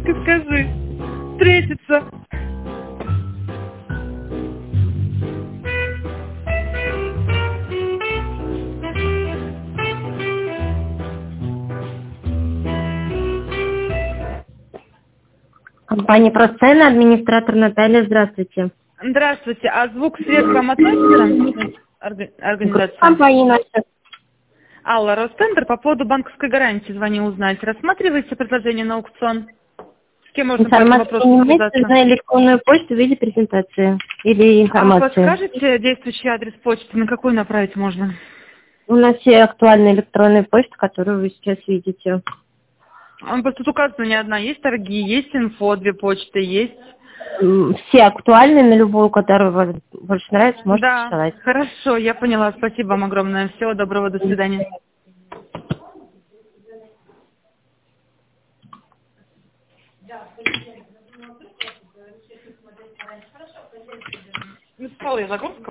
Так и скажи. Встретиться. Компания «Просцена», администратор Наталья, здравствуйте. Здравствуйте. А звук, свет к вам относится? Организация. Компания наша. Алла, Росцентр, по поводу банковской гарантии звоню узнать. Рассматриваете предложение на аукцион? С кем можно по этому Информация вопросу принимается связаться? на электронную почту в виде презентации или А информации. подскажете действующий адрес почты, на какой направить можно? У нас все актуальные электронные почты, которые вы сейчас видите. Просто тут указано не одна. Есть торги, есть инфо, 2 почты, есть. Все актуальные, на любую, которую вам больше нравится, можете Да, посылать. хорошо, я поняла. Спасибо вам огромное. Всего доброго, до свидания. Ну, спала я загрузка.